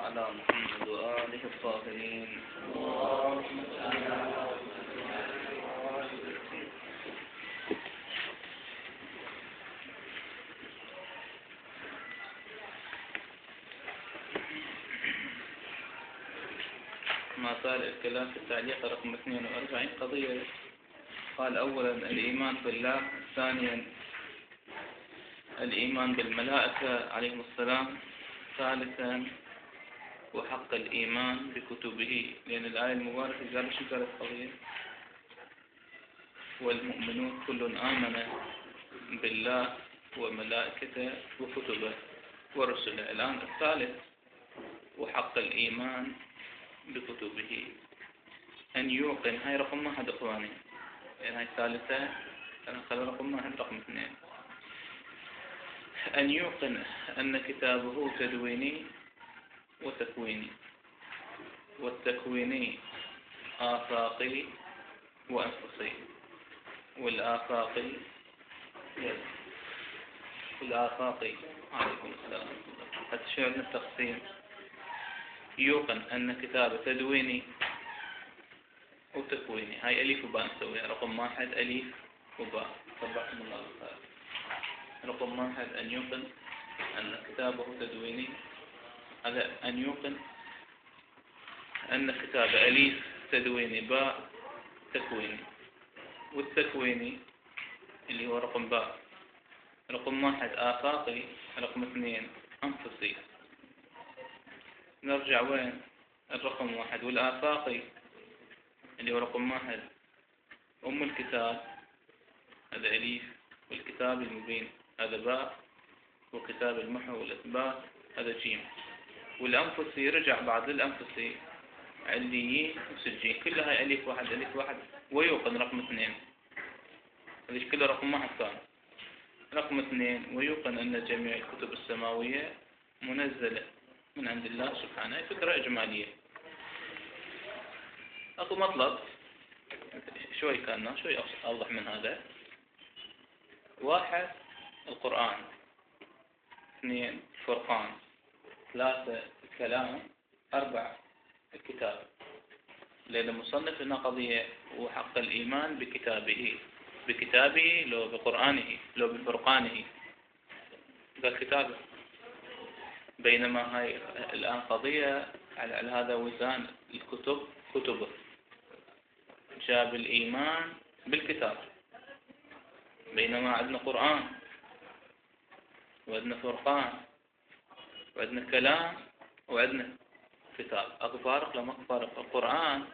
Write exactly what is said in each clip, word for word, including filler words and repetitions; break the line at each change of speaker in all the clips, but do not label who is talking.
على محمد وآله الطاهرين. ما زال الكلام في التعليق رقم اثنين وأربعين قضية. قال أولا الإيمان بالله، ثانيا الإيمان بالملائكة عليهم السلام، ثالثا وحق الإيمان بكتبه، لأن الآية المباركة قال شو قالت قضية؟ والمؤمنون كل آمن بالله وملائكته وكتبه ورسله. الآن الثالث وحق الإيمان بكتبه، أن يوقن. هاي رقم واحد إخواني، يعني هاي الثالثة أنا خلي رقم واحد رقم اثنين. أن يوقن أن كتابه تدويني وتكويني، والتكويني آفاقي وأنفسي، والآفاقي والآفاقي عليكم السلام. هتشيرنا التقسيم. يوقن أن كتابه تدويني وتكويني، هاي أليف وباء نسويها. رقم واحد أليف وباء، صبحكم الله بالخير. رقم واحد أن يوقن أن كتابه تدويني، هذا أن يوقن أن كتابه أليف تدويني باء تكويني، والتكويني اللي هو رقم باء. رقم واحد آفاقي، رقم اثنين أنفسي. نرجع وين؟ الرقم واحد والآفاقي اللي هو رقم واحد أم الكتاب، هذا أليف، والكتاب المبين هذا باء، وكتاب المحو والإثبات هذا جيم. والأنفسي يرجع بعد للأنفسي عليين وسجين، كلها هاي أليف واحد أليف واحد. ويوقن رقم اثنين، هذيش كلها رقم واحد كان. رقم اثنين ويوقن أن جميع الكتب السماوية منزلة من عند الله سبحانه. فكرة إجمالية. أكو مطلب شوي كان شوي أوضح من هذا. واحد القرآن، اثنين الفرقان، ثلاثة الكلام، أربعة الكتاب. لأن المصنف هنا قضية وحق الإيمان بكتابه، بكتابه لو بقرآنه لو بفرقانه، قال كتابه. بينما هاي الآن قضية على هذا وزان الكتب كتبه، جاب الإيمان بالكتاب. بينما عندنا قرآن وعندنا فرقان وعندنا كلام وعندنا كتاب. أكو فارق لما أكو فارق. القرآن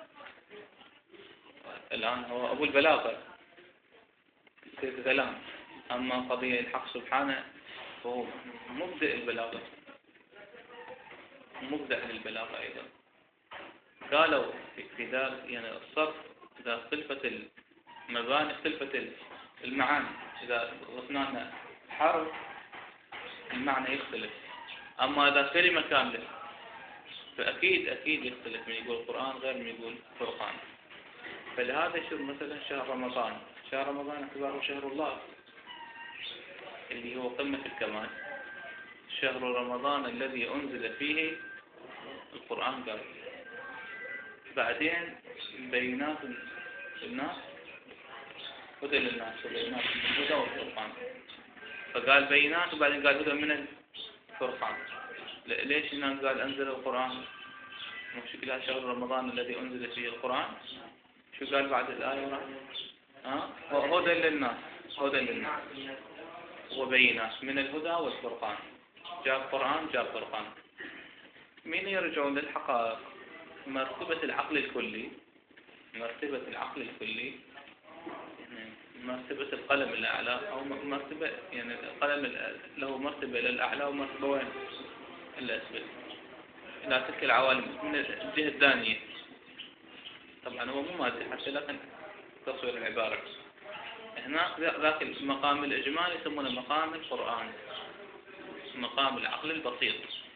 الآن هو أبو البلاغة كلام، أما قضية الحق سبحانه فهو مبدأ البلاغة، مبدأ للبلاغة أيضا. قالوا في ذلك يعني الصرف إذا اختلفت المباني اختلفت المعاني. إذا غصنانا حرف المعنى يختلف، أما إذا كلمة كاملة فأكيد أكيد يختلف، من يقول القرآن غير من يقول فرقان. فلهذا يشوف مثلا شهر رمضان، شهر رمضان اعتباره شهر الله اللي هو قمة الكمال، شهر رمضان الذي أنزل فيه القرآن. قال بعدين بينات الناس هدى للناس وبينات هدى والفرقان، فقال بينات وبعدين قال هدى من الفرقان. ليش هنا قال أنزل القرآن؟ مش كلها شهر رمضان الذي أنزل فيه القرآن. شو قال بعد الآية؟ ها أه؟ هدى للناس، هدى للناس وبينات من الهدى والفرقان. جاب قرآن جاب فرقان. مين يرجعون للحقائق؟ مرتبة العقل الكلي، مرتبة العقل الكلي، مرتبة القلم الأعلى، أو مرتبة يعني القلم له مرتبة إلى الأعلى ومرتبة وين؟ الأسفل، إلى تلك العوالم من الجهة الثانية. طبعا هو مو مادي حتى، لكن تصوير العبارة. هنا ذاك المقام الإجمالي يسمونه مقام القرآن، مقام العقل البسيط.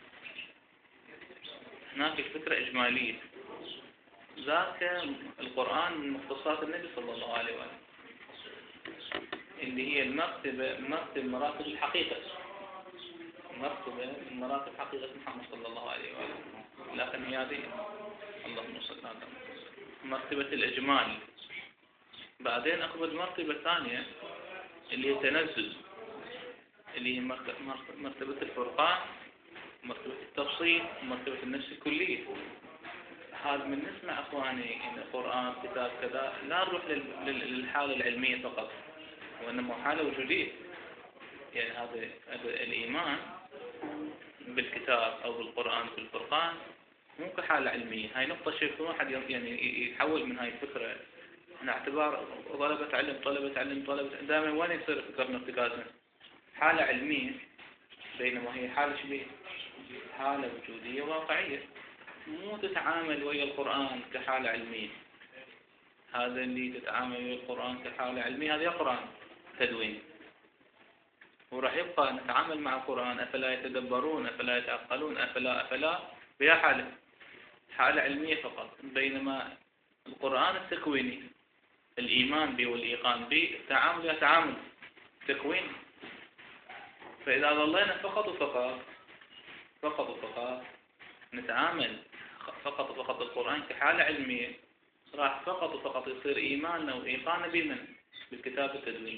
هناك الفكرة إجمالية. ذاك القرآن من مختصات النبي صلى الله عليه وآله، اللي هي المرتبة مرتبة مراتب الحقيقة، مرتبة من مراتب حقيقة محمد صلى الله عليه وآله. لكن هي هذه اللهم صل على محمد مرتبة الإجمال. بعدين أخذ مرتبة ثانية اللي هي تنزل، اللي هي مرتبة الفرقان، مرتبة التفصيل، مرتبة النفس الكلية. هذا من نسمع أخواني إن القرآن كتاب كذا لا نروح للحالة العلمية فقط، وإنما حالة وجودية. يعني هذا الإيمان بالكتاب أو بالقرآن بالفرقان مو كحالة علمية. هاي نقطة شيء واحد يعني يحول من هاي الفكرة أنا اعتبار طلبة علم طلبة علم طلبة دائما وين يصير فكرنا ارتكازنا حالة علمية، بينما هي حالة شبيه حالة وجودية واقعية، مو تتعامل ويا القرآن كحالة علمية. هذا اللي تتعامل ويا القرآن كحالة علمية هذا يقرأ تدوين، وراح يبقى نتعامل مع القرآن أفلا يتدبرون أفلا يتعقلون أفلا أفلا بها حالة حالة علمية فقط. بينما القرآن التكويني الإيمان به والإيقان به التعامل يتعامل تكوين. فإذا ظلينا فقط وفقط فقط وفقط نتعامل فقط وفقط القرآن كحالة علمية، راح فقط وفقط يصير إيماننا وإيقاننا بمن؟ بالكتاب التدويني،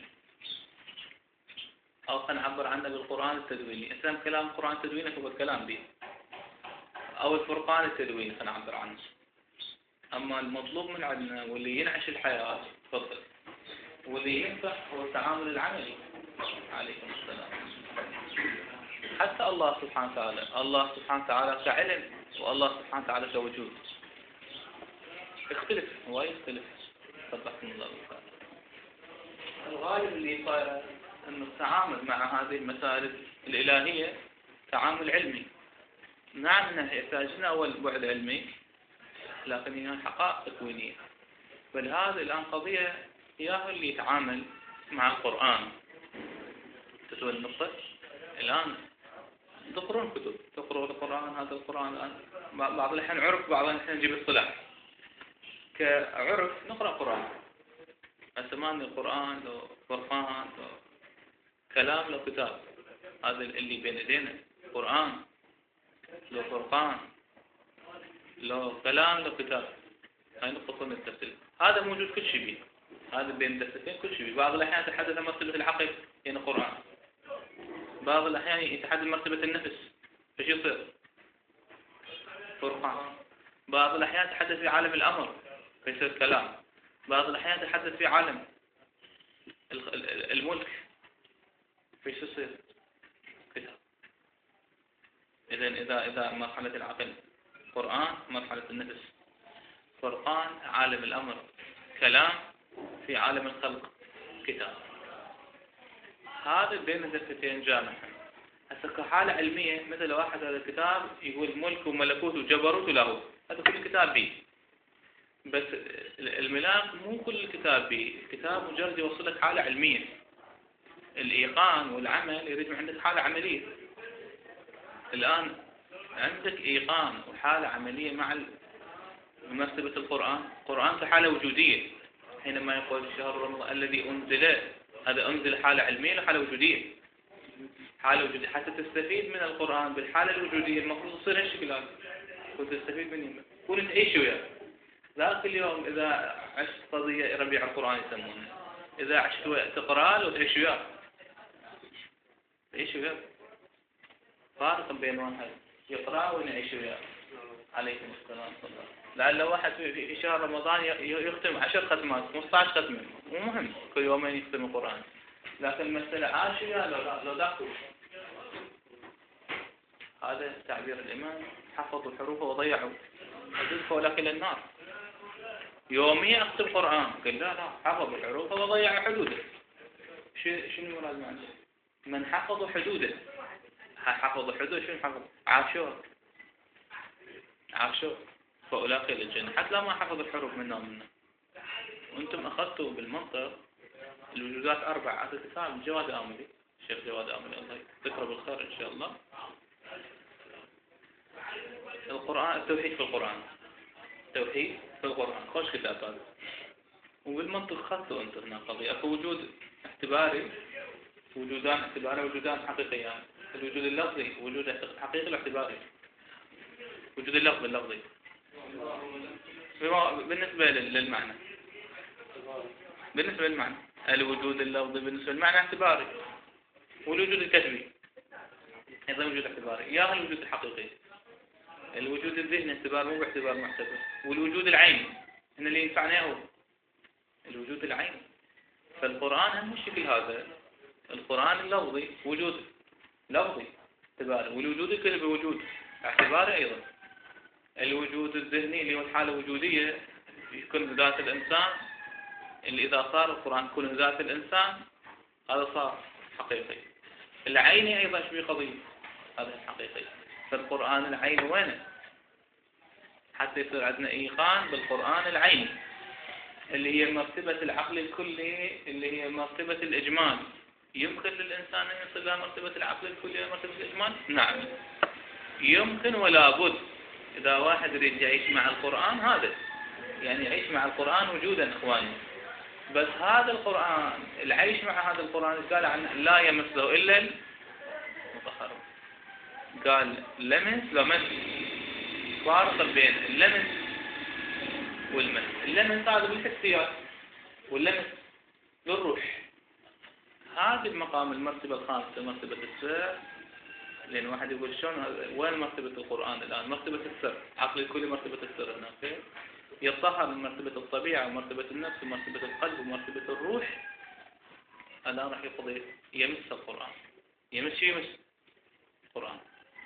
أو خلينا نعبر عنه بالقرآن التدويني. إسلام كلام القرآن التدويني هو الكلام به، أو الفرقان التدويني خلينا نعبر عنه. أما المطلوب من عندنا واللي ينعش الحياة تفضل واللي ينفع هو التعامل العملي. عليكم السلام. حتى الله سبحانه وتعالى الله سبحانه وتعالى كعلم والله سبحانه وتعالى كوجود يختلف، هو يختلف. صدقكم الله بالخير. الغالب اللي صاير أنه التعامل مع هذه المسائل الإلهية تعامل علمي. نعم أنه يحتاج لنا أول بعد علمي، لكن هي حقائق تكوينية. بل هذا الآن قضية إياه اللي يتعامل مع القرآن. تسوى النقطة الآن تقرون كتب تقرأ القرآن. هذا القرآن الآن بعض الأحيان عرف بعض الأحيان نجيب الصلاح كعرف نقرأ قرآن. أسمان القرآن لو فرقان لو كلام لو كتاب، هذا اللي بين يدينا قرآن لو فرقان لو كلام لو كتاب. هاي نقطة من التفسير. هذا موجود كل شيء بيه، هذا بين الدفتين كل شيء بيه. بعض الأحيان يتحدث عن مرتبة العقل يعني قرآن، بعض الأحيان يتحدث عن مرتبة النفس ايش يصير؟ فرقان. بعض الأحيان يتحدث في عالم الأمر فيصير كلام، بعض الأحيان يتحدث في عالم الملك فيش يصير كتاب. إذا إذا إذا مرحلة العقل قرآن، مرحلة النفس فرقان، عالم الأمر كلام، في عالم الخلق كتاب. هذا بين الدفتين جامع. هسه كحالة علمية مثل واحد هذا الكتاب يقول ملك وملكوت وجبروت ولاهوت، هذا كل كتاب به. بس الملاك مو كل الكتاب به، الكتاب مجرد يوصلك حالة علمية. الإيقان والعمل يريد من عندك حالة عملية. الآن عندك إيقان وحالة عملية مع مرتبة القرآن. القرآن كحالة وجودية، حينما يقول شهر رمضان الذي أنزل، هذا أنزل حالة علمية وحالة وجودية. حالة وجودية حتى تستفيد من القرآن بالحالة الوجودية المفروض تصير هالشكل هذا، كنت تستفيد منه كنت تعيش وياه. ذاك اليوم إذا عشت قضية ربيع القرآن يسمونها، إذا عشت تقرأ له وتعيش وياه تعيش وياه. فارق بين واحد يقرأ ويعيش وياه. عليكم السلام. لعل واحد في شهر رمضان يختم عشر ختمات خمسة عشر ختمة، مو مهم كل يومين يختم القرآن، لكن المسألة عاش وياه لو لو داخل. هذا تعبير الإمام حفظوا الحروف وضيعوا حدود ولكن النار. يوميا أختم القرآن قال لا لا حفظوا الحروف وضيعوا حدوده. شنو المراد معناه؟ من حفظوا حدوده حفظوا حدوده شنو حفظ؟ عاشوا عاشوا فأولئك للجنة حتى لا ما حفظوا الحروف منا ومنا. وأنتم أخذتوا بالمنطق الوجودات أربع. هذا كتاب جواد آملي، الشيخ جواد آملي الله يذكره بالخير إن شاء الله. القرآن التوحيد في القرآن، التوحيد في القرآن خوش كتاب هذا. وبالمنطق خذتوا أنتم هنا قضية أكو وجود اعتباري، وجودان اعتباري وجودان حقيقيان. الوجود اللفظي وجود حقيقي واعتباري. وجود اللفظ اللفظي بالنسبة للمعنى، بالنسبة للمعنى الوجود اللفظي بالنسبة للمعنى اعتباري، والوجود الكتبي أيضا وجود اعتباري. يا الوجود الحقيقي، الوجود الذهني اعتبار مو باعتبار معتبر، والوجود العيني إن اللي ينفعنا هو الوجود العيني. فالقرآن هم الشكل هذا، القرآن اللفظي وجود لفظي اعتباري، والوجود الكتبي وجود اعتباري أيضا. الوجود الذهني اللي هو الحالة الوجودية يكون ذات الإنسان، اللي إذا صار القرآن يكون ذات الإنسان، هذا صار حقيقي. العيني أيضا شبيه قضية، هذا الحقيقي. فالقرآن العيني وينه حتى يصير عندنا إيقان بالقرآن العيني اللي هي مرتبة العقل الكلي، اللي هي مرتبة الإجمال. يمكن للإنسان أن يصل إلى مرتبة العقل الكلي ومرتبة الإجمال؟ نعم يمكن، ولا بد. إذا واحد يريد يعيش مع القرآن هذا يعني يعيش مع القرآن وجودا إخواني. بس هذا القرآن العيش مع هذا القرآن قال عنه لا يمسه إلا المطهرون. قال لمس لمس، فارق بين اللمس والمس. اللمس هذا بالحسيات واللمس بالروح. هذا المقام المرتبة الخامسة مرتبة السر. لأن واحد يقول شلون وين مرتبة القرآن الآن؟ مرتبة السر، عقل الكلي مرتبة السر هناك. يتطهر من مرتبة الطبيعة ومرتبة النفس ومرتبة القلب ومرتبة الروح. الآن راح يقضي يمس القرآن، يمس شيء يمس القرآن.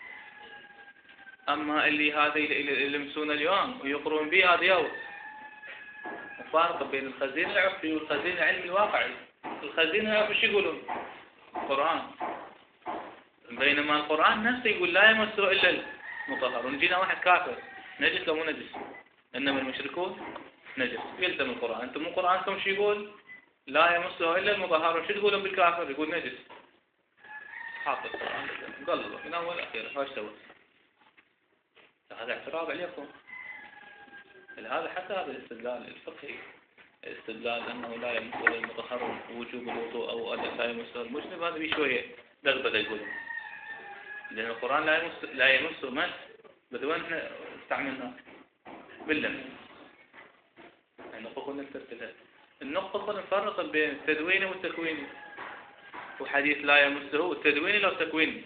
أما اللي هذا اللي يلمسون اليوم ويقرون به هذا يوم مفارقة بين الخزين العرفي والخزين العلمي الواقعي. الخزين العرفي شو يقولون؟ القرآن، بينما القرآن نفسه يقول لا يمسه إلا المطهرون. جينا واحد كافر نجس لو مو نجس؟ إنما المشركون نجس، يلزم القرآن. أنتم مو قرآنكم شو يقول؟ لا يمسه إلا المطهرون. شو تقولون بالكافر؟ يقول نجس. حاط القرآن قلبه من أول أخير. هاش سوى؟ هذا اعتراض عليكم. هذا حتى هذا الاستدلال الفقهي، استدلال أنه لا يمسه إلا المطهرون ووجوب الوضوء أو لا يمسه المجنب، هذا بشوية دغبة يقولون. لأن القرآن لا يمس لا يمسه مس، بدون احنا استعملنا باللمس. النقطة كنا نفرقها. النقطة كنا نفرق بين التدويني والتكويني. وحديث لا يمسه التدويني لو التكويني.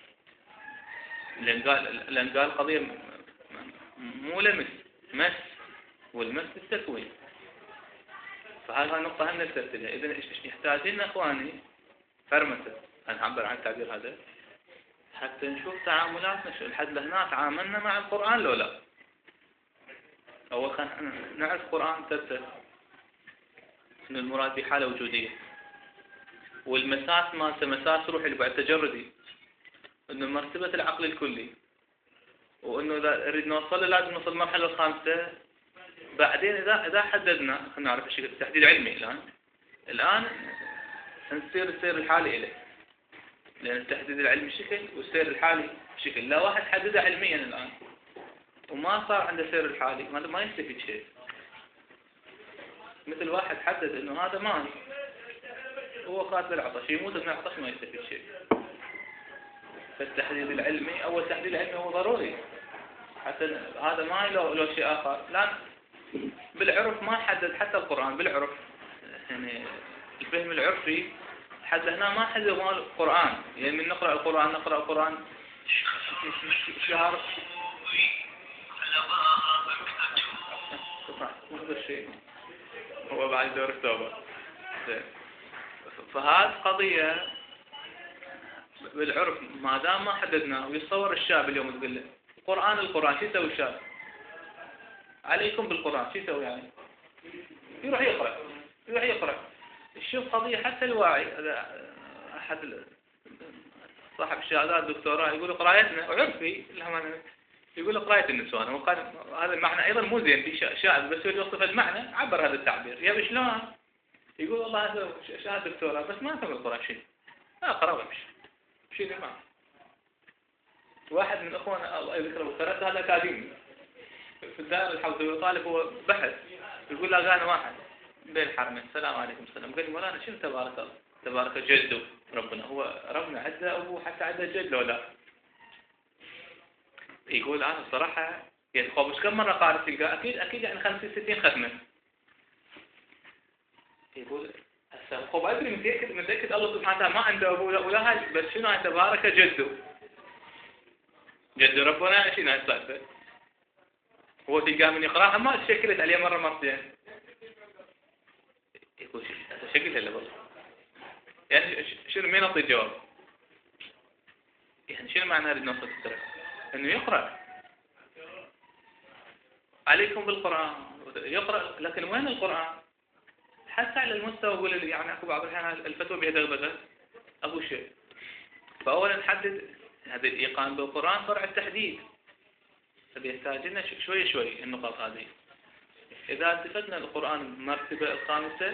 لأن قال لأن قال قضية مو لمس، مس، والمس التكوين. فهذه النقطة هم نفرقها. إذا يحتاج لنا إخواني فرمسة، أنا أعبر عن التعبير هذا، حتى نشوف تعاملاتنا شو لحد لهنا تعاملنا مع القرآن لو لا. أول خلينا نعرف القرآن ثلاثة، إن المراد بحالة وجودية، والمساس مالته مساس روحي اللي بعد تجردي، إنه مرتبة العقل الكلي، وإنه إذا نريد نوصل لازم نوصل المرحلة الخامسة. بعدين إذا إذا حددنا خلينا نعرف الشكل تحديد علمي. الآن الآن نصير السير الحالي إليه، لأن التحديد العلمي شكل والسير الحالي شكل. لا واحد حدده علميا الآن وما صار عنده سير الحالي ما ما يستفيد شيء. مثل واحد حدد إنه هذا ماء هو قاتل العطش، يموت من العطش ما يستفيد شيء. فالتحديد العلمي أول تحديد العلمي هو ضروري حتى هذا ما لو لو شيء آخر. لا بالعرف ما حدد حتى القرآن بالعرف، يعني الفهم العرفي حتى هنا ما حدد مال القرآن. يعني من نقرأ القرآن نقرأ القرآن شهر الشيء هو بعد دور التوبة. فهذه قضية بالعرف ما دام ما حددناه. ويتصور الشاب اليوم تقول له القرآن القرآن شو يسوي الشاب؟ عليكم بالقرآن شو يسوي يعني؟ يروح يقرأ يروح يقرأ. شوف قضية حتى الواعي. أحد صاحب الشهادات دكتوراه يقول قرايتنا وعرفي يقول قراية النسوان. وقال هذا المعنى أيضا مو زين في شاذ، بس يوصف المعنى عبر هذا التعبير. يا شلون؟ يقول والله هذا شهادة دكتوراه بس ما فهم القرآن شيء. لا أقرأ وامشي شيء المعنى. واحد من أخواننا الله يذكره درس هذا أكاديمي في الدائرة الحوثية وطالب هو بحث. يقول له قال واحد بين الحرمين السلام عليكم السلام. قال لي مولانا شنو تبارك الله؟ تبارك جده ربنا. هو ربنا عنده أبوه حتى عنده جد لو لا؟ يقول أنا الصراحة يعني خوف كم مرة قارئ تلقى أكيد أكيد يعني خمسين ستين ختمة. يقول هسه خوف أدري متأكد متأكد الله سبحانه وتعالى ما عنده أبو ولا هاي، بس شنو عنده بارك جده جد ربنا شنو هالسالفة. هو تلقاه من يقرأها ما تشكلت عليه مرة مرتين. يقول شكلها لا والله. يعني شنو مين أعطي الجواب؟ يعني شنو معنى أريد نوصل الفكرة؟ إنه يقرأ عليكم بالقرآن يقرأ، لكن وين القرآن؟ حتى على المستوى يقول يعني أكو بعض الأحيان الفتوى بها دغدغة أبو شيء. فأولا نحدد هذا الإيقان بالقرآن فرع التحديد، فبيحتاج لنا شوي شوي النقاط هذه. إذا التفتنا القرآن المرتبة الخامسة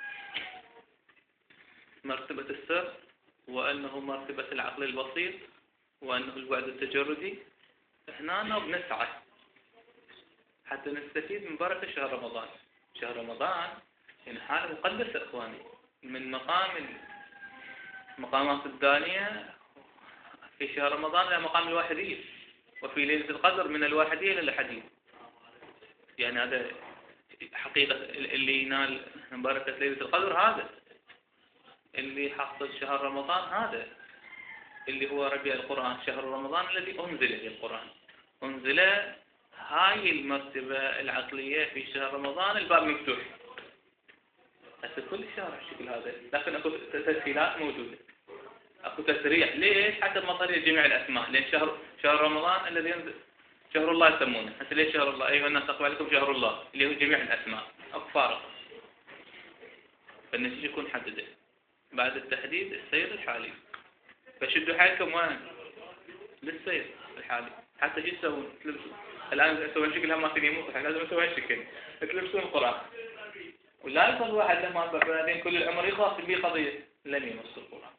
مرتبة السر، وأنه مرتبة العقل البسيط، وأنه البعد التجردي، هنا بنسعى حتى نستفيد من بركة شهر رمضان. شهر رمضان يعني حالة مقدسة إخواني، من مقام المقامات الدانية في شهر رمضان إلى مقام الواحدية، وفي ليلة القدر من الواحدية إلى الأحدية. يعني هذا حقيقة اللي ينال من بركة ليلة القدر، هذا اللي حصل شهر رمضان، هذا اللي هو ربيع القرآن. شهر رمضان الذي أنزل فيه القرآن، أنزل هاي المرتبة العقلية في شهر رمضان. الباب مفتوح هسه كل شهر الشكل هذا، لكن اكو تسهيلات موجودة، اكو تسريع. ليش؟ حسب مصاري جميع الأسماء. لأن شهر شهر رمضان الذي ينزل شهر الله يسمونه. هسه ليش شهر الله؟ أيها الناس أقبل عليكم شهر الله اللي هو جميع الأسماء، اكو فارق. فالنتيجة يكون حدده بعد التحديد السير الحالي. فشدوا حالكم وين؟ للسير الحالي. حتى شو تسوون؟ تلبسون الآن تسوون شكلها ما تبي يموت، لازم تسوون شكل تلبسون القرآن. ولا يصل واحد لما بعدين كل العمر يخاف به قضية لم يمس القرآن.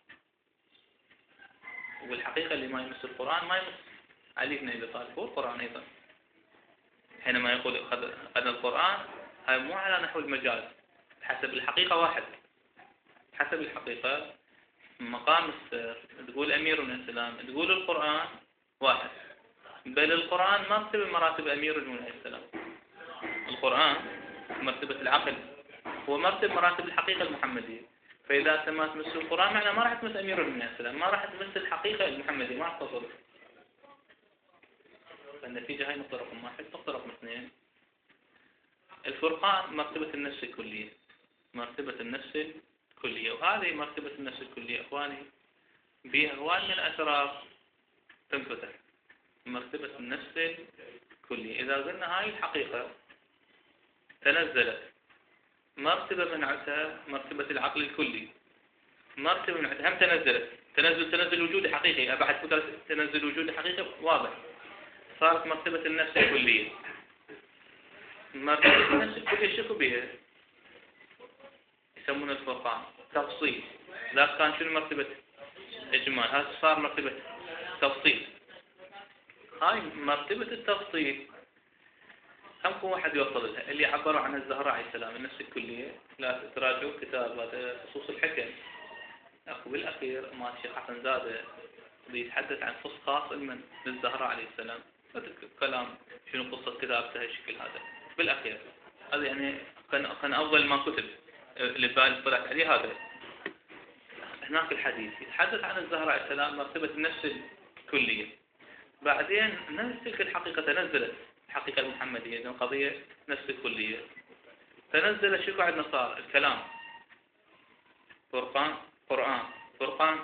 والحقيقة اللي ما يمس القرآن ما يمس علي بن أبي طالب، هو القرآن أيضا. حينما يقول أن القرآن هاي مو على نحو المجاز، حسب الحقيقة واحد. حسب الحقيقة مقام السر تقول أمير من السلام، تقول القرآن واحد. بل القرآن مرتبة مراتب أمير من السلام. القرآن مرتبة العقل هو مرتب مراتب الحقيقة المحمدية. فإذا ما تمس القرآن معناه ما راح تمس أمير من السلام، ما راح تمس الحقيقة المحمدية، ما راح تصل. فالنتيجة هاي نقطة رقم واحد. نقطة رقم اثنين، الفرقان مرتبة النفس الكلية. مرتبة النفس الكلية، وهذه مرتبة النفس الكلية إخواني بها هواي من الأسرار تنفتح. مرتبة النفس الكلية إذا قلنا هاي الحقيقة تنزلت مرتبة منعتها مرتبة العقل الكلي. مرتبة منعتها هم تنزلت، تنزل تنزل وجودي حقيقي. أبعد فترة تنزل وجودي حقيقي واضح. صارت مرتبة النفس الكلية. مرتبة النفس الكلية شكو بها؟ يسمون الفرقان تفصيل. ذاك كان شنو مرتبة إجمال، هذا صار مرتبة تفصيل. هاي مرتبة التفصيل كم واحد يوصل لها؟ اللي عبروا عنها الزهراء عليه السلام النفس الكلية. لا تراجعوا كتاب هذا خصوص الحكم. أخو بالأخير ما الشيخ حسن زادة بيتحدث عن خص خاص من للزهراء عليه السلام. كلام شنو قصة كتابته هالشكل هذا بالأخير. هذا يعني كان كان أفضل ما كتب اللي بالي طلعت عليه. هذا هناك الحديث يتحدث عن الزهراء عليه السلام مرتبة النفس الكلية. بعدين نفس تلك الحقيقة تنزلت الحقيقة المحمدية، لأن قضية نفس الكلية. تنزل شكو عندنا صار الكلام فرقان قرآن فرقان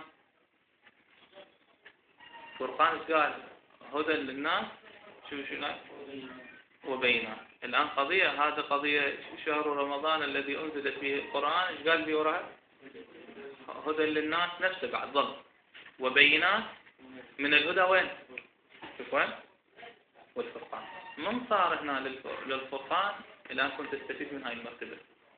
فرقان قال هدى للناس شو شو وبينات. الآن قضية هذا قضية شهر رمضان الذي أنزل فيه القرآن. إيش قال لي وراء؟ هدى للناس نفسه بعد ظل وبينات من الهدى وين؟ شوف وين؟ والفرقان. من صار هنا للفرقان الآن كنت تستفيد من هاي المرتبة.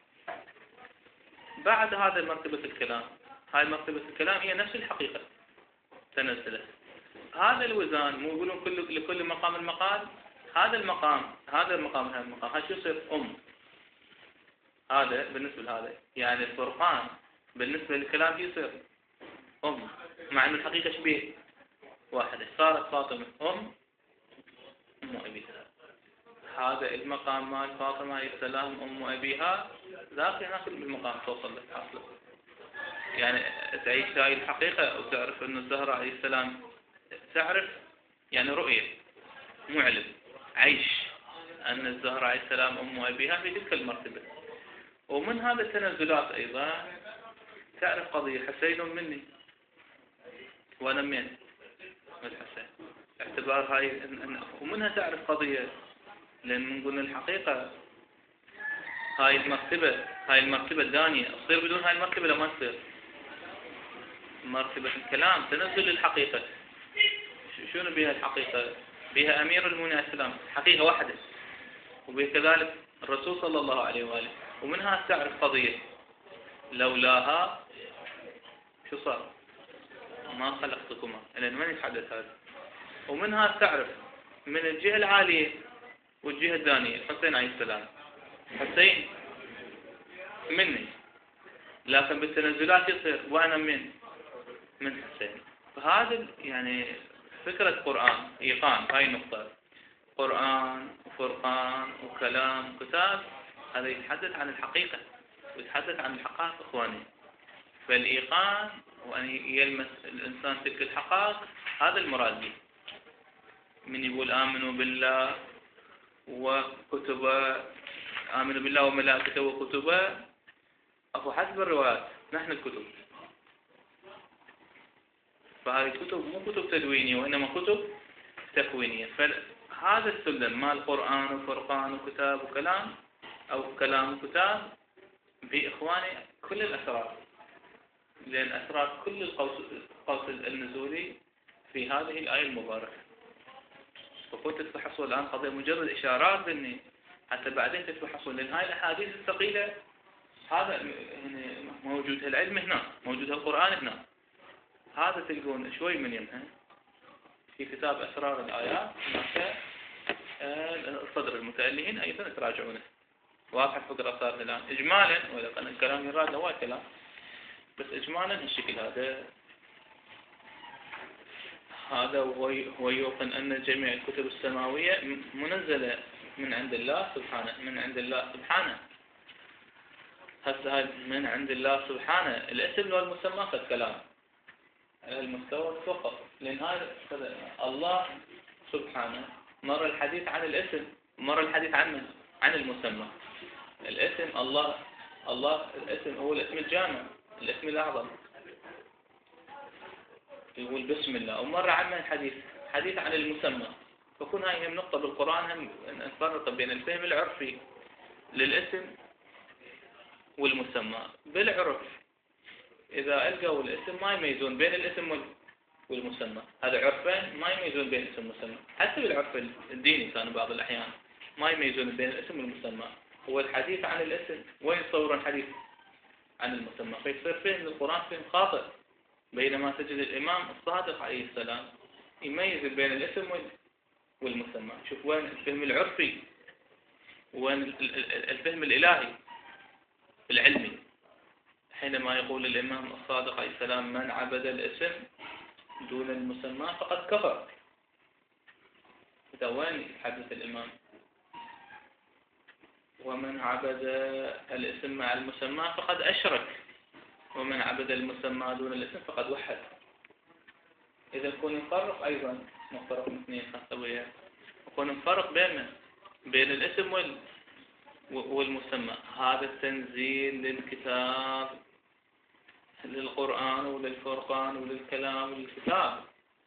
بعد هذا مرتبة الكلام، هاي مرتبة الكلام هي نفس الحقيقة تنزلت. هذا الوزان مو يقولون كل لكل مقام المقال. هذا المقام هذا المقام هذا المقام هاي شو يصير أم. هذا بالنسبة لهذا يعني الفرقان بالنسبة للكلام يصير أم، مع أن الحقيقة شبيه واحدة. صارت فاطمة أم أم أبيها. هذا المقام مال فاطمة عليه السلام أم أبيها ذاك هناك المقام توصل لك أصلا. يعني تعيش هاي الحقيقة وتعرف أن الزهراء عليه السلام تعرف يعني رؤية مو علم، عيش أن الزهراء عليه السلام أم أبيها في تلك المرتبة. ومن هذا التنزلات أيضا تعرف قضية حسين مني وأنا من الحسين اعتبار هاي. ومنها تعرف قضية، لأن من قلنا الحقيقة هاي المرتبة هاي المرتبة الثانية تصير بدون هاي المرتبة لما تصير مرتبة الكلام تنزل الحقيقة. شنو بها الحقيقة؟ بها أمير المؤمنين عليه السلام حقيقة واحدة، وبكذلك الرسول صلى الله عليه وآله. ومنها تعرف قضية لولاها شو صار؟ ما خلقتكما، لأن من يتحدث هذا. ومنها تعرف من الجهة العالية والجهة الثانية الحسين عليه السلام حسين مني، لكن بالتنزلات يصير وأنا من من حسين. فهذا يعني فكرة قرآن إيقان هاي النقطة. قرآن وفرقان وكلام كتاب هذا يتحدث عن الحقيقة ويتحدث عن الحقائق إخواني. فالإيقان وأن يلمس الإنسان تلك الحقائق هذا المراد به. من يقول آمنوا بالله وكتبه، آمنوا بالله وملائكته وكتبه، أو حسب الروايات نحن الكتب. فهذه الكتب مو كتب تدوينية وإنما كتب تكوينية. فهذا السلم مال القرآن وفرقان وكتاب وكلام أو كلام وكتاب بإخواني كل الأسرار، لأن أسرار كل القوس النزولي في هذه الآية المباركة. فكنت تتفحصوا الآن قضية مجرد إشارات ذني حتى بعدين تتفحصوا، لأن هاي الأحاديث الثقيلة هذا يعني موجود العلم هنا، موجود القرآن هنا. هذا تلقون شوي من يمها في كتاب أسرار الآيات هناك الصدر المتألهين أيضا تراجعونه. واضح الفكرة صار الآن إجمالا، ولا كان الكلام يراد له كلام بس إجمالا الشكل هذا. هذا هو يوقن أن جميع الكتب السماوية منزلة من عند الله سبحانه، من عند الله سبحانه. هسه من عند الله سبحانه الاسم لو المسمى في الكلام المستوى فقط، لأن هذا الله سبحانه مر الحديث عن الاسم، مر الحديث عن عن المسمى. الاسم الله، الله الاسم هو الاسم الجامع، الاسم الأعظم، يقول بسم الله. ومر عنا الحديث حديث عن المسمى. فكون هاي هم نقطة بالقرآن هم نفرق بين الفهم العرفي للاسم والمسمى. بالعرف إذا ألقوا الاسم ما يميزون بين الاسم والمسمى، هذا عرفين ما يميزون بين الاسم والمسمى. حتى بالعرف الديني كانوا بعض الأحيان ما يميزون بين الاسم والمسمى. هو الحديث عن الاسم وين يصورون الحديث عن المسمى، فيصير فهم القرآن فهم خاطئ. بينما تجد الإمام الصادق عليه السلام يميز بين الاسم والمسمى. شوف وين الفهم العرفي وين الفهم الإلهي العلمي. حينما يقول الإمام الصادق عليه السلام من عبد الاسم دون المسمى فقد كفر. إذا وين يتحدث الإمام؟ ومن عبد الاسم مع المسمى فقد أشرك، ومن عبد المسمى دون الاسم فقد وحد. إذا نكون نفرق أيضا نفرق اثنين خاصة نكون نفرق بين بين الاسم والمسمى. هذا التنزيل للكتاب للقرآن وللفرقان وللكلام وللكتاب.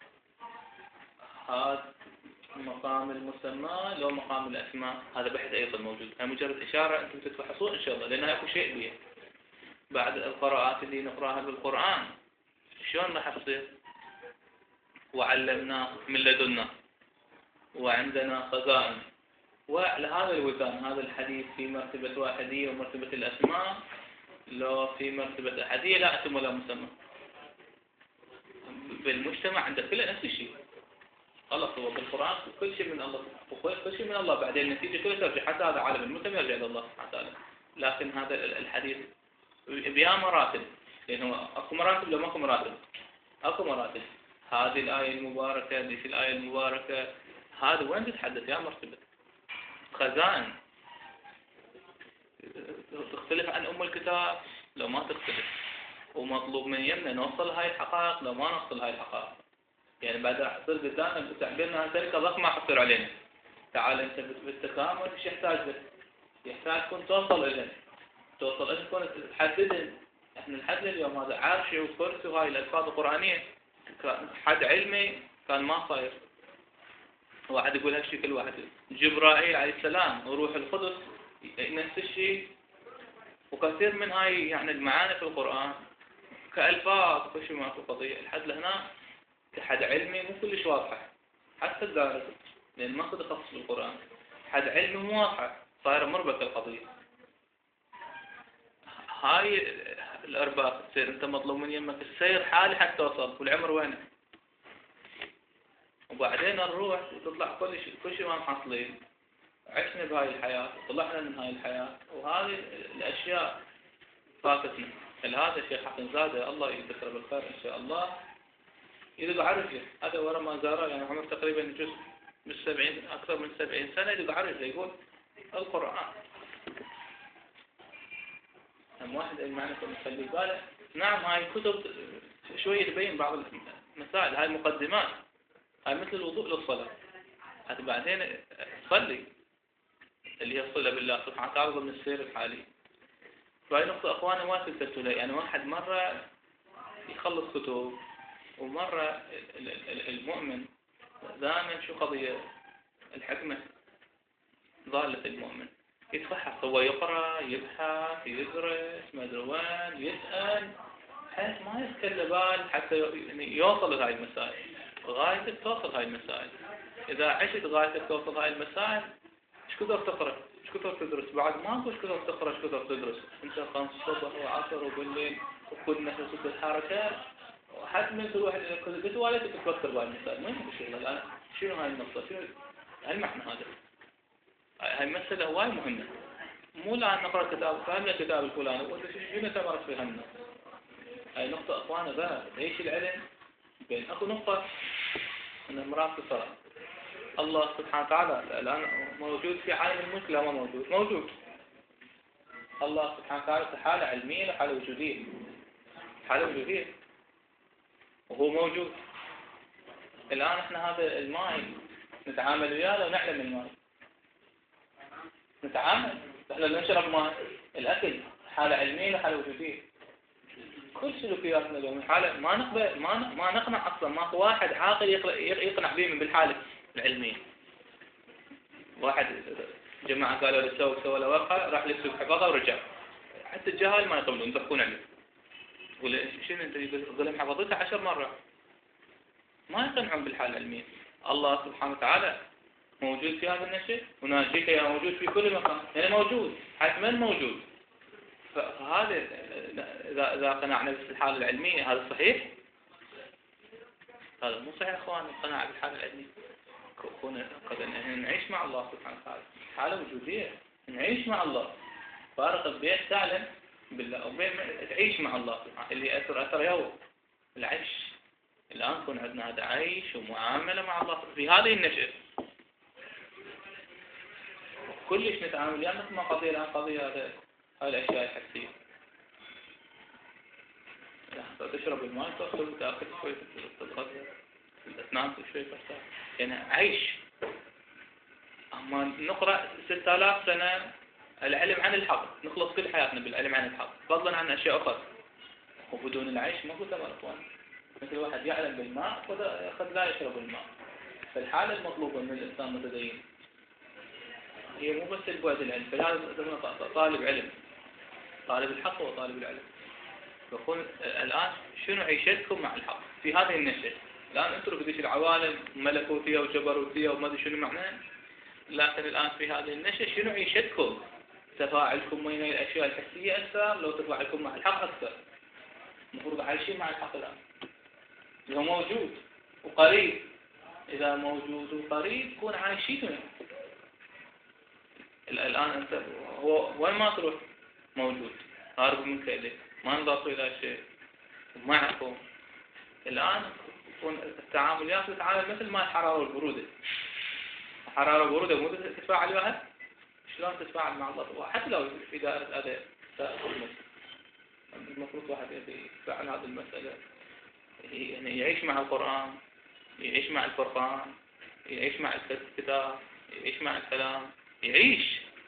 هذا مقام المسمى لو مقام الأسماء هذا بحث أيضا موجود. هذا مجرد إشارة أنتم تتفحصون إن شاء الله، لأنها أكو شيء بيه بعد القراءات اللي نقراها بالقرآن شلون راح تصير. وعلمناه من لدنا وعندنا خزائن. وعلى هذا الوزن هذا الحديث في مرتبة واحدية ومرتبة الأسماء، لو في مرتبة أحدية لا اسم ولا مسمى. بالمجتمع عند كله نفس الشيء. خلص هو بالقرآن كل شيء من الله، كل شيء من الله، بعدين النتيجة كلها ترجع حتى هذا عالم المسمى يرجع إلى الله سبحانه وتعالى. لكن هذا الحديث بها مراتب، لأنه أكو مراتب لو ماكو مراتب، أكو مراتب. هذه الآية المباركة، ذيك الآية المباركة، هذا وين تتحدث يا مرتبة خزائن؟ تختلف عن أم الكتاب؟ لو ما تختلف. ومطلوب من يمنا نوصل هاي الحقائق لو ما نوصل هاي الحقائق. يعني بعد راح تصير قدامنا بتعبيرنا شركة ضخمة حتصير علينا. تعال أنت بالتكامل ايش يحتاج لك؟ يحتاج تكون توصل إليه. توصل إليه تكون تحددن. إحنا لحد اليوم هذا عرشي وكرسي وهاي الألفاظ القرآنية حد علمي كان ما صاير. واحد يقول هالشيء كل واحد. جبرائيل عليه السلام وروح القدس نفس الشيء. وكثير من هاي يعني المعاني في القرآن كألفاظ كل شيء ما في قضية لحد لهنا حد علمي مو كلش واضحة حتى الدارس لأن ما قد يخصص بالقرآن حد علمي مو واضحة صايرة مربكة القضية. هاي الأرباك تصير أنت مطلوب من يمك السير حالي حتى توصل والعمر وينه. وبعدين نروح وتطلع كل شيء كل شيء ما محصلين. عشنا بهاي الحياة وطلعنا من هاي الحياة وهذه الأشياء فاتتنا. هذا الشيخ حسن زاده الله يذكره بالخير إن شاء الله يدق عرفه هذا ورا ما زاره يعني عمر تقريبا جزء من سبعين أكثر من سبعين سنة يدق عرفه يقول القرآن. هم واحد المعنى يخلي باله نعم هاي كتب شوية تبين بعض المسائل هاي مقدمات هاي مثل الوضوء للصلاة. هذا بعدين تصلي اللي هي الصلة بالله سبحانه وتعالى ضمن السير الحالي. فهي نقطة أخوانا ما تلتفتوا لها يعني واحد مرة يخلص كتب ومرة المؤمن دائما شو قضية الحكمة ضالة المؤمن يتفحص هو يقرأ يبحث يدرس ما أدري وين يسأل بحيث ما يتكلم بال حتى يعني يوصل لهاي المسائل. غايتك توصل هاي المسائل. إذا عشت غايتك توصل هاي المسائل ايش كثر تقرأ ايش كثر تدرس بعد ما ايش كثر تقرأ ايش كثر تدرس. انت خمس الصبح وعصر وبالليل وكل نفس وكل حركات وحتى كل واحد كل بيت والدك تفكر بهاي المسائل. ما يهم شيء الآن شنو هاي النقطة شنو المعنى هذا. هاي مسألة هواي مهمة. مو الآن نقرأ كتاب فهمنا كتاب الفلاني وانت شنو تمرس في همنا. هاي نقطة أخوانا ذا ليش العلم بين أكو نقطة من المرات الصلاة. الله سبحانه وتعالى الآن موجود في عالم الملك لا ما موجود موجود. الله سبحانه وتعالى في حالة علمية وحالة وجودية. حالة وجودية وهو موجود. الآن احنا هذا الماء نتعامل وياه لو نعلم الماء نتعامل. احنا نشرب ماء الأكل حالة علمية وحالة وجودية. كل سلوكياتنا اليوم حالة ما نقبل ما ما نقنع أصلا ما هو واحد عاقل يقنع به من بالحالة العلمية. واحد جماعة قالوا له سوي سوى له ورقة راح يكتب حفظها ورجع. حتى الجهال ما يقبلون يضحكون عليه. يقول شنو أنت يقول لهم حفظتها عشر مرات. ما يقنعون بالحالة العلمية. الله سبحانه وتعالى موجود في هذا النشأ وناجيك يا موجود في كل مكان. يعني موجود حتما موجود. فهذا إذا إذا قنعنا بالحالة العلمية هذا صحيح؟ هذا مو صحيح أخوان القناعة بالحالة العلمية. كون قد نعيش مع الله سبحانه وتعالى حالة وجودية نعيش مع الله. فارق بين تعلم بالله وبين تعيش مع الله سبحانه اللي أثر أثر يوم العيش. الآن يكون عندنا هذا عيش ومعاملة مع الله في هذه النشأة. كلش نتعامل يعني مثل ما قضية الآن قضية هذا هاي الأشياء الحسية. تشرب الماء تأخذ تأخذ شوية تتغذى الأسنان شوية ترتاح يعني عيش. أما نقرأ ستة آلاف سنة العلم عن الحق نخلص كل حياتنا بالعلم عن الحق فضلا عن أشياء أخرى. وبدون العيش ما هو تمام أخوان. مثل واحد يعلم بالماء قد لا يشرب الماء. فالحالة المطلوبة من الإنسان متدين هي مو بس البعد العلم. فلازم طالب علم طالب الحق وطالب العلم. فكون الآن شنو عيشتكم مع الحق في هذه النشأة. الآن انتم في ذيك العوالم ملكوتية وجبروتية وما ادري شنو معناه. لكن الآن في هذه النشأة شنو عيشتكم. تفاعلكم بين الأشياء الحسية أكثر لو تفاعلكم مع الحق أكثر. المفروض عايشين مع الحق الآن اللي هو موجود وقريب. إذا موجود وقريب كون عايشين. الآن أنت هو وين ما تروح موجود هارب منك إليه ما نضاف إلى شيء معكم. الآن يكون التعاملات تتعامل مثل ما الحرارة والبرودة. حرارة برودة مو تتفاعل وياها؟ شلون تتفاعل مع الله؟ حتى لو في دائرة هذا المفروض واحد يتفاعل هذه المسألة، يعني يعيش مع القرآن، يعيش مع الفرقان، يعيش مع الكتاب، يعيش مع الكلام، يعيش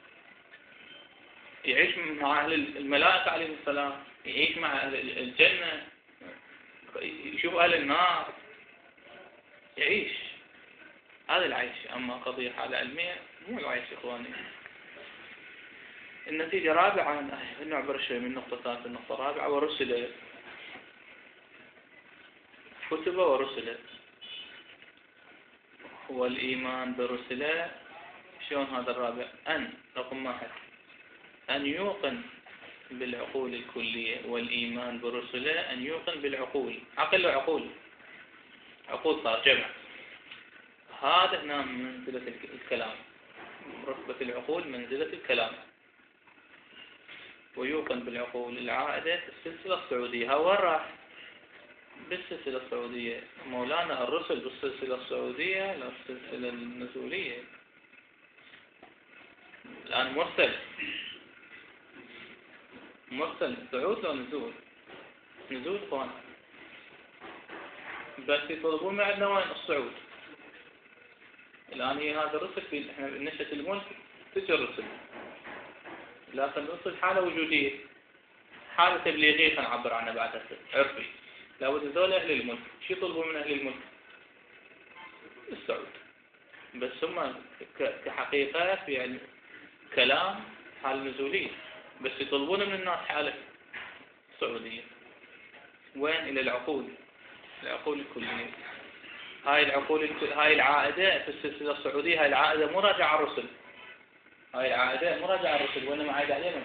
يعيش مع أهل الملائكة عليهم السلام، يعيش مع أهل الجنة، يشوف أهل النار، يعيش. هذا العيش. أما قضية حالة علمية مو العيش إخواني. النتيجة رابعا، نعبر شوي من نقطة ثالثة النقطة الرابعة، ورسل كتب ورسل. هو الإيمان برسله. شلون هذا الرابع؟ أن رقم واحد أن يوقن بالعقول الكلية، والإيمان برسله أن يوقن بالعقول. عقل وعقول، عقول صار جمع. هذا هنا منزلة الكلام، رتبة العقول منزلة الكلام. ويوقن بالعقول العائدة في السلسلة السعودية. ها وين راح؟ بالسلسلة السعودية. مولانا الرسل بالسلسلة السعودية لا السلسلة النزولية. الآن مرسل مرسل صعود لو نزول؟ نزول اخوان، بس يطلبون من عندنا وين؟ الصعود. الآن هي هذا الرسل في احنا نشأة الملك تجي الرسل، لكن الرسل حالة وجودية، حالة تبليغية خلينا نعبر عنها بعد هسه عرفي. لابد هذول أهل الملك، شو يطلبون من أهل الملك؟ الصعود. بس هم كحقيقة في يعني كلام حالة نزولية، بس يطلبون من الناس حالة صعودية. وين؟ إلى العقول، العقول الكلية. هاي العقول الكل... هاي العائدة في السلسلة السعودية. هاي العائدة مو راجعة الرسل، هاي العائدة مو راجعة الرسل، وإنما عائدة علينا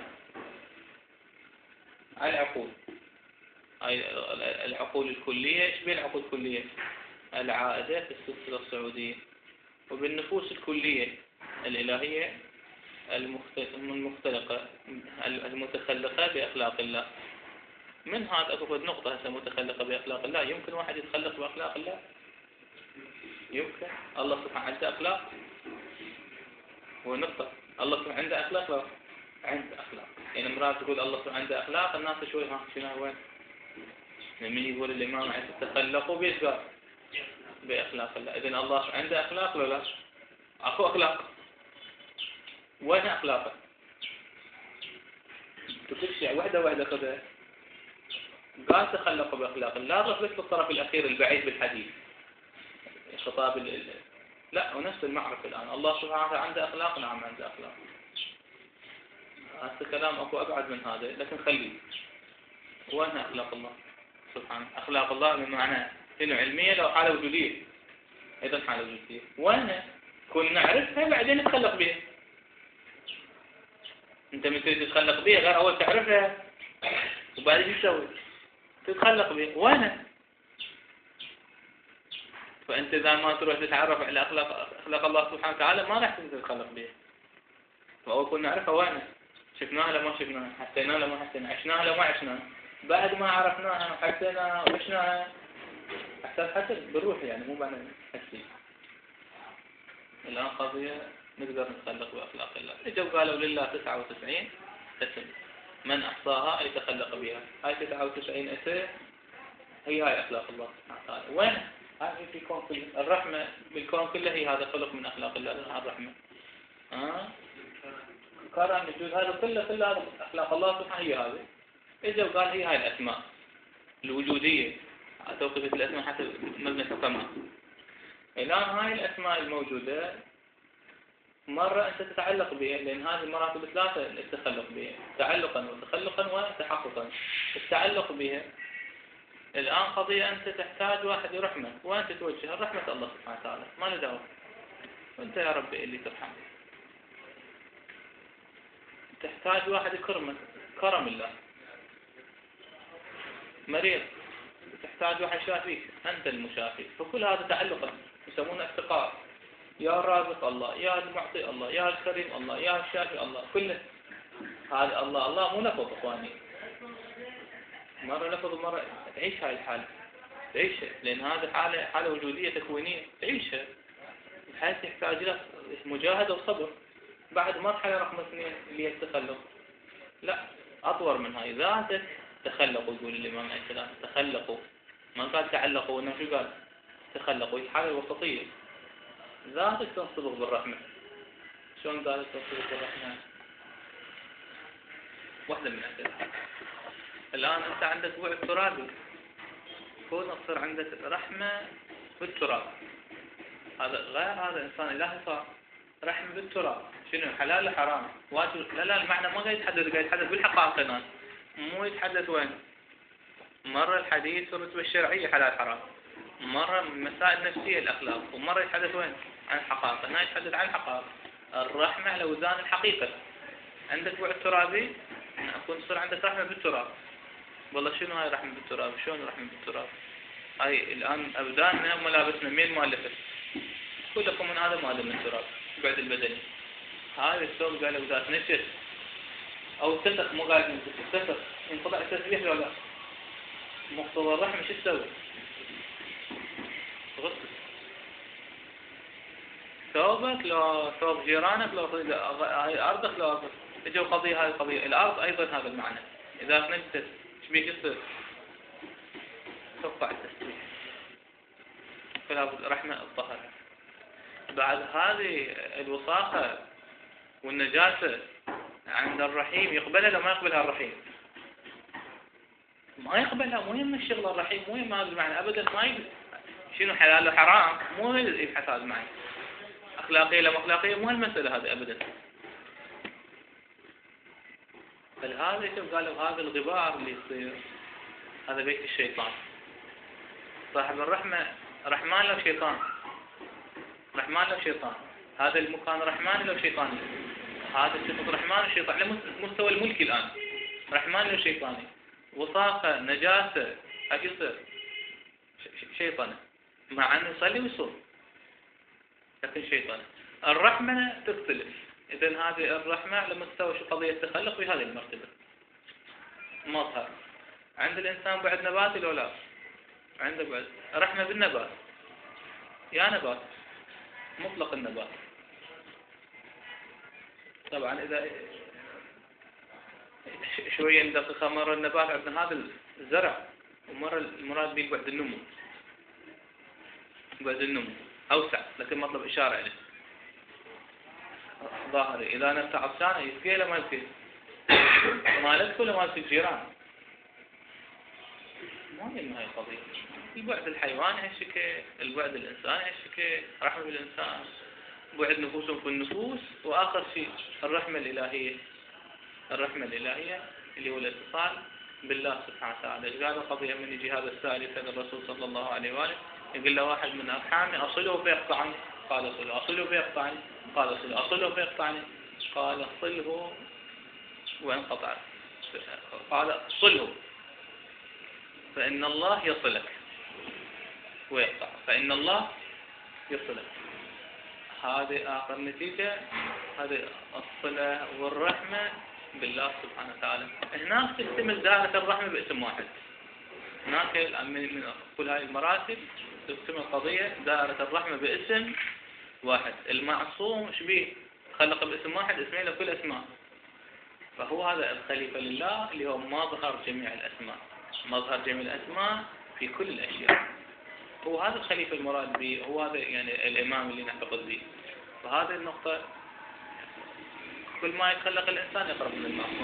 على العقول. هاي العقول الكلية. ايش بين العقول الكلية؟ العائدة في السلسلة السعودية. وبالنفوس الكلية الإلهية المختلقة المتخلقة بأخلاق الله. من هذا أكو نقطة هسه متخلقة بأخلاق الله. يمكن واحد يتخلق بأخلاق الله؟ يمكن. الله سبحانه عنده أخلاق، هو نقطة. الله سبحانه عنده أخلاق، لا عنده أخلاق. يعني مرات تقول الله سبحانه عنده أخلاق، الناس شوي ها شنو وين؟ من يقول الإمام عيسى تخلقوا بإثبات بأخلاق الله. إذن الله عنده أخلاق ولا لا؟ أكو أخلاق. وين أخلاقه؟ تكشع وحدة وحدة كذا. قال تخلقوا بأخلاق الله، بس في الطرف الأخير البعيد بالحديث. خطاب ال لا، ونفس المعرفة الآن. الله سبحانه وتعالى عنده أخلاق، نعم عنده أخلاق. هذا كلام أكو أبعد من هذا، لكن خليه. وين أخلاق الله سبحانه؟ أخلاق الله بمعنى إنه علمية لو حالة وجودية. إذا حالة وجودية وين؟ كنا نعرفها بعدين نتخلق بها. أنت من تريد تتخلق بها غير أول تعرفها وبعدين تسوي تتخلق بها. وين؟ فأنت إذا ما تروح تتعرف على أخلاق أخلاق الله سبحانه وتعالى ما راح تتخلق بها. فأول كنا نعرفها وين؟ شفناها لما شفناها، حسيناها لما حسيناها، عشناها لما عشناها. بعد ما عرفناها وحسيناها وعشناها أحساس حسن بالروح، يعني مو معنى حسي. الآن قضية نقدر نتخلق بأخلاق الله. إجوا قالوا لله تسعة وتسعين اسم، من أحصاها أي تخلق بها. هاي تسعة وتسعين اسم هي هاي أخلاق الله سبحانه وتعالى. وين؟ هاي في الكون كله. الرحمة بالكون كله هي هذا خلق من أخلاق الله، الرحمة. ها؟ كرم الجود هذا كله كله هذا أخلاق الله سبحانه. هي هذه. إجوا قال هي هاي الأسماء الوجودية، توقفت الأسماء حتى مبنى الحكماء. الآن هاي الأسماء الموجودة مرة أنت تتعلق بها، لأن هذه المراتب ثلاثة التخلق بها: تعلقا وتخلقا وتحققا. التعلق بها الآن قضية أنت تحتاج واحد يرحمك، وأنت توجه الرحمة الله سبحانه وتعالى، ما له دعوة. وأنت يا ربي اللي ترحم. تحتاج واحد يكرمك، كرم الله. مريض تحتاج واحد يشافيك، أنت المشافي. فكل هذا تعلقا يسمونه افتقار. يا الرازق الله، يا المعطي الله، يا الكريم الله، يا الشافي الله. كله هذا الله. الله مو لفظ اخواني، مرة لفظ ومرة تعيش هاي الحالة، تعيشها، لأن هذه حالة حالة وجودية تكوينية، تعيشها. حيث يحتاج إلى مجاهدة وصبر. بعد مرحلة رقم اثنين اللي هي التخلق، لا أطور من هاي، ذاته تخلقوا، يقول الإمام عليه السلام تخلقوا، ما قال تعلقوا، إنه شو قال؟ تخلقوا، الحالة الوسطية، ذاتك تنصبغ بالرحمة. شلون قالت تنصبغ بالرحمة؟ واحدة من أسئلة. الآن أنت عندك بعد ترابي، كون تصير عندك رحمة بالتراب، هذا غير هذا إنسان إلهي صار رحمة بالتراب. شنو حلال حرام واجب؟ لا لا، المعنى ما قاعد يتحدث، قاعد يتحدث بالحقائق الآن، مو يتحدث وين؟ مرة الحديث في الرتبة الشرعية حلال حرام، مرة مسائل نفسية الأخلاق، ومرة يتحدث وين؟ عن الحقائق. هنا يتحدث عن الحقائق، الرحمة على وزان الحقيقة. عندك بعد ترابي، أكون يصير عندك رحمة بالتراب. والله شنو هاي رحمة بالتراب؟ شلون رحمة بالتراب؟ هاي الآن أبداننا وملابسنا مين مؤلفة؟ كلكم من هذا مؤلف من التراب بعد البدني. هاي الثوب قالوا ذات نجس أو تسخ، مو قال نجس، تسخ، ينطلع تسبيح ولا لا؟ مقتضى الرحمة شو تسوي؟ غسل ثوبك، لو ثوب جيرانك، لو هاي أرضك، لو أرضك. اجوا قضية، هاي القضية الأرض أيضا هذا المعنى، إذا نجست ايش بيك يصير؟ تقطع التسبيح، فلا بد رحمة الطهر. بعد هذه الوساخة والنجاسة عند الرحيم، يقبلها لو ما يقبلها الرحيم؟ ما يقبلها، مو يهم الشغل الرحيم، مو يهم هذا المعنى أبدا، ما يقبل. شنو حلال وحرام مو يبحث هذا المعنى، أخلاقية لم أخلاقية مو هالمسألة هذه أبدا. فلهذا يتم قالوا هذا الغبار اللي يصير هذا بيت الشيطان. صاحب الرحمة رحمن لو شيطان، رحمن لو شيطان، هذا المكان رحمن لو شيطاني، هذا صفة رحمن وشيطان على مستوى الملك الآن، رحمن لو شيطاني، وساخة نجاسة ايش يصير؟ شيطانة، مع أنه يصلي ويصوم لكن شيطانة. الرحمة تختلف، إذن هذه الرحمة على مستوى شو قضية التخلق في هذه المرتبة. مظهر عند الإنسان بعد نباتي لو لا؟ عنده بعد رحمة بالنبات، يا نبات مطلق النبات. طبعا إذا شوية ندققها، مرة النبات عندنا هذا الزرع، ومرة المراد به بعد النمو، بعد النمو أوسع، لكن مطلب إشارة إليه ظاهري. إذا نبت عطشانة يسقي له ما يسقي؟ ما لك ولا ما يسقي الجيران؟ ما يهم هاي القضية. البعد الحيواني هالشكل، البعد الإنساني هالشكل، رحمة بالإنسان، بعد نفوسهم في النفوس، وآخر شيء الرحمة الإلهية، الرحمة الإلهية اللي هو الاتصال بالله سبحانه وتعالى. قال القضية من يجي هذا السائل يسأل الرسول صلى الله عليه وآله، يقول له واحد من أرحامي أصله فيقطعني، قال صله. أصله فيقطعني، قال صله. أصله فيقطعني، قال صله وانقطع، قال صله فإن الله يصلك، ويقطع فإن الله يصلك. هذه آخر نتيجة، هذه الصلة والرحمة بالله سبحانه وتعالى. هناك تكتمل دائرة الرحمة باسم واحد، هناك من كل هاي المراتب تكتمل قضية دائرة الرحمة باسم واحد. المعصوم شبيه خلق باسم واحد اسمين لكل اسماء، فهو هذا الخليفة لله اللي هو مظهر جميع الأسماء، مظهر جميع الأسماء في كل الأشياء، هو هذا الخليفة المراد به، هو هذا يعني الإمام اللي نعتقد به. فهذه النقطة كل ما يتخلق الإنسان يقرب من المعصوم،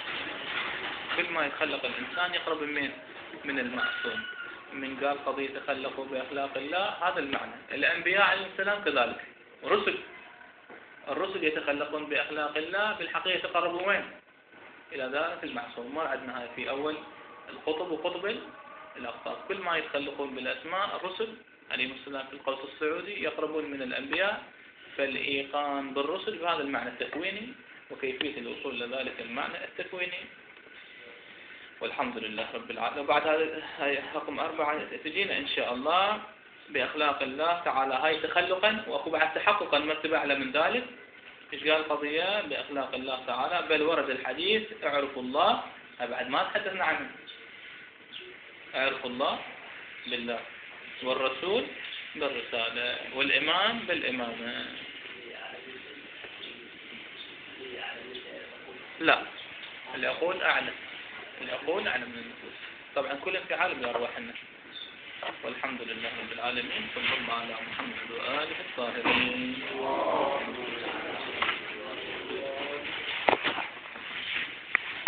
كل ما يتخلق الإنسان يقرب من من المعصوم. من قال قضية تخلقوا بأخلاق الله، هذا المعنى. الأنبياء عليهم السلام كذلك، رسل الرسل يتخلقون بأخلاق الله، بالحقيقة يتقربون وين؟ إلى دائرة المعصوم. ما عندنا هاي في أول القطب وقطب الأقطاب. كل ما يتخلقون بالأسماء الرسل عليهم السلام في القوس السعودي يقربون من الأنبياء، فالإيقان بالرسل بهذا المعنى التكويني وكيفية الوصول لذلك المعنى التكويني. والحمد لله رب العالمين. وبعد هذا رقم أربعة تجينا إن شاء الله بأخلاق الله تعالى، هاي تخلقا، وأخو بعد تحققا مرتبة أعلى من ذلك. إيش قال قضية بأخلاق الله تعالى؟ بل ورد الحديث اعرفوا الله، بعد ما تحدثنا عنه، اعرفوا الله بالله، والرسول بالرسالة، والإمام بالإمامة. لا، اللي أقول أعلم، اللي أقول أعلم من النفوس. طبعا كل انفعال بأرواحنا. والحمد لله رب العالمين، صلى الله على محمد وآله الطاهرين.